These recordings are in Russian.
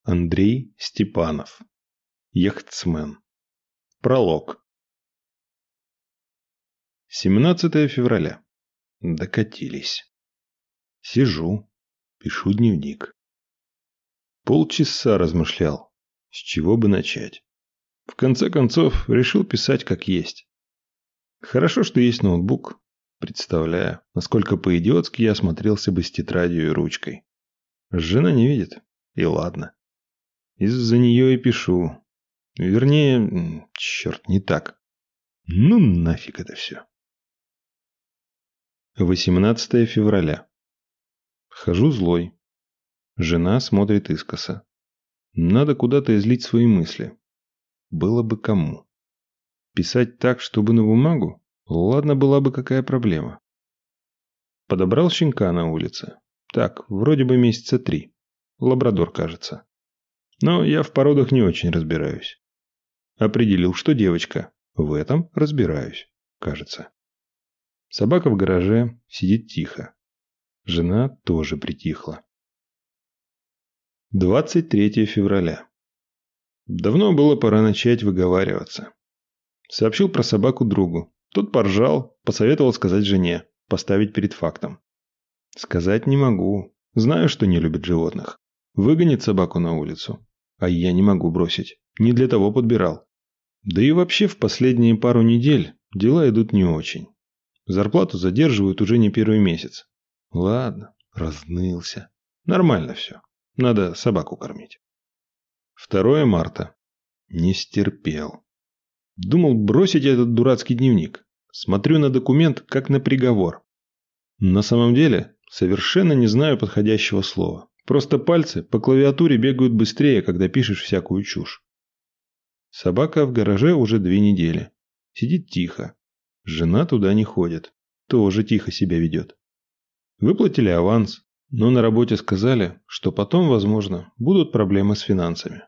Андрей Степанов. Яхтсмен. Пролог. 17 февраля. Докатились. Сижу, пишу дневник. Полчаса размышлял, с чего бы начать. В конце концов, решил писать как есть. Хорошо, что есть ноутбук. Представляю, насколько по-идиотски я смотрелся бы с тетрадью и ручкой. Жена не видит, и ладно. Из-за нее и пишу. Вернее, черт, не так. Ну нафиг это все. 18 февраля. Хожу злой. Жена смотрит искоса. Надо куда-то излить свои мысли. Было бы кому. Писать так, чтобы на бумагу? Ладно, была бы какая проблема. Подобрал щенка на улице. Так, вроде бы месяца 3. Лабрадор, кажется. Но я в породах не очень разбираюсь. Определил, что девочка. В этом разбираюсь, кажется. Собака в гараже сидит тихо. Жена тоже притихла. 23 февраля. Давно было пора начать выговариваться. Сообщил про собаку другу. Тот поржал, посоветовал сказать жене, поставить перед фактом. Сказать не могу. Знаю, что не любит животных. Выгонит собаку на улицу. А я не могу бросить. Не для того подбирал. Да и вообще в последние пару недель дела идут не очень. Зарплату задерживают уже не первый месяц. Ладно, разнылся. Нормально все. Надо собаку кормить. 2 марта. Не стерпел. Думал бросить этот дурацкий дневник. Смотрю на документ, как на приговор. На самом деле, совершенно не знаю подходящего слова. Просто пальцы по клавиатуре бегают быстрее, когда пишешь всякую чушь. Собака в гараже уже 2 недели. Сидит тихо. Жена туда не ходит. Тоже тихо себя ведет. Выплатили аванс, но на работе сказали, что потом, возможно, будут проблемы с финансами.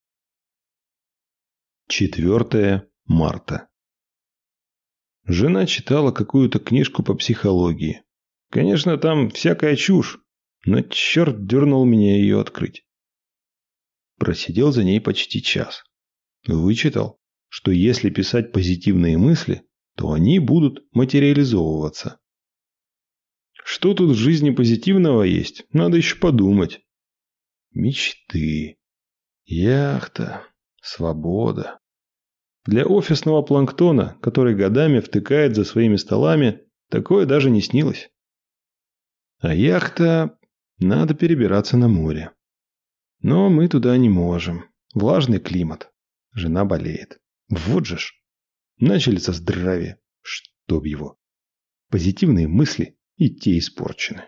4 марта. Жена читала какую-то книжку по психологии. Конечно, там всякая чушь, но черт дернул меня ее открыть. Просидел за ней почти час. Вычитал, что если писать позитивные мысли, то они будут материализовываться. Что тут в жизни позитивного есть, надо еще подумать. Мечты. Яхта. Свобода. Для офисного планктона, который годами втыкает за своими столами, такое даже не снилось. А яхта... Надо перебираться на море. Но мы туда не можем. Влажный климат. Жена болеет. Вот же ж. Начали со здравия. Чтоб его. Позитивные мысли и те испорчены.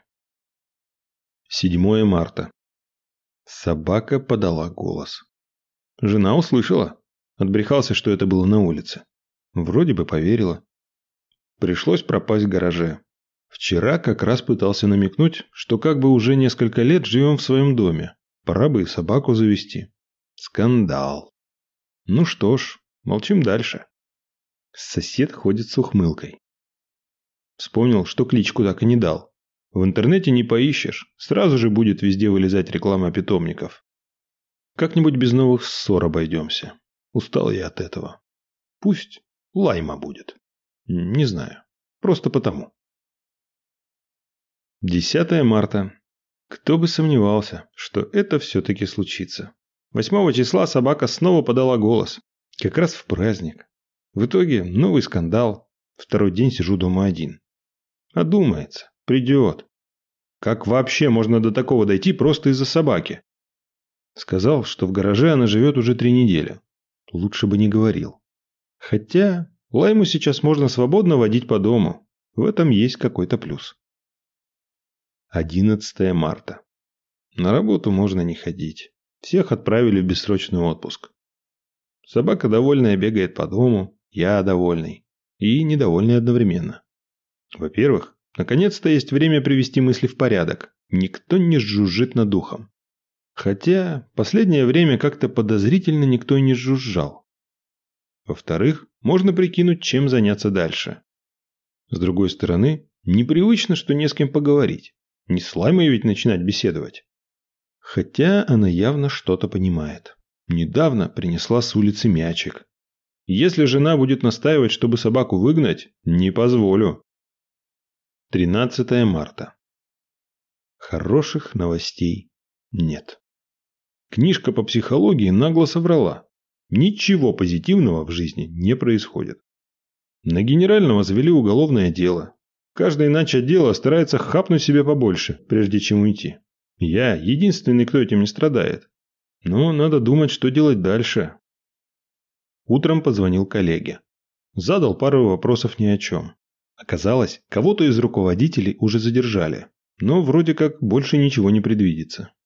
7 марта. Собака подала голос. Жена услышала. Отбрехался, что это было на улице. Вроде бы поверила. Пришлось пропасть в гараже. Вчера как раз пытался намекнуть, что как бы уже несколько лет живем в своем доме. Пора бы и собаку завести. Скандал. Ну что ж, молчим дальше. Сосед ходит с ухмылкой. Вспомнил, что кличку так и не дал. В интернете не поищешь, сразу же будет везде вылезать реклама питомников. Как-нибудь без новых ссор обойдемся. Устал я от этого. Пусть Лайма будет. Не знаю. Просто потому. 10 марта. Кто бы сомневался, что это все-таки случится. 8 числа собака снова подала голос. Как раз в праздник. В итоге новый скандал. 2-й день сижу дома один. Одумается. Придет. Как вообще можно до такого дойти просто из-за собаки? Сказал, что в гараже она живет уже 3 недели. Лучше бы не говорил. Хотя Лайму сейчас можно свободно водить по дому. В этом есть какой-то плюс. 11 марта. На работу можно не ходить. Всех отправили в бессрочный отпуск. Собака довольная бегает по дому, я довольный. И недовольный одновременно. Во-первых, наконец-то есть время привести мысли в порядок. Никто не жужжит над духом. Хотя последнее время как-то подозрительно никто и не жужжал. Во-вторых, можно прикинуть, чем заняться дальше. С другой стороны, непривычно, что не с кем поговорить. Не с Лаймой ведь начинать беседовать. Хотя она явно что-то понимает. Недавно принесла с улицы мячик. Если жена будет настаивать, чтобы собаку выгнать, не позволю. 13 марта. Хороших новостей нет. Книжка по психологии нагло соврала. Ничего позитивного в жизни не происходит. На генерального завели уголовное дело. Каждый иначе отдела старается хапнуть себе побольше, прежде чем уйти. Я единственный, кто этим не страдает. Но надо думать, что делать дальше. Утром позвонил коллеге. Задал пару вопросов ни о чем. Оказалось, кого-то из руководителей уже задержали. Но вроде как больше ничего не предвидится.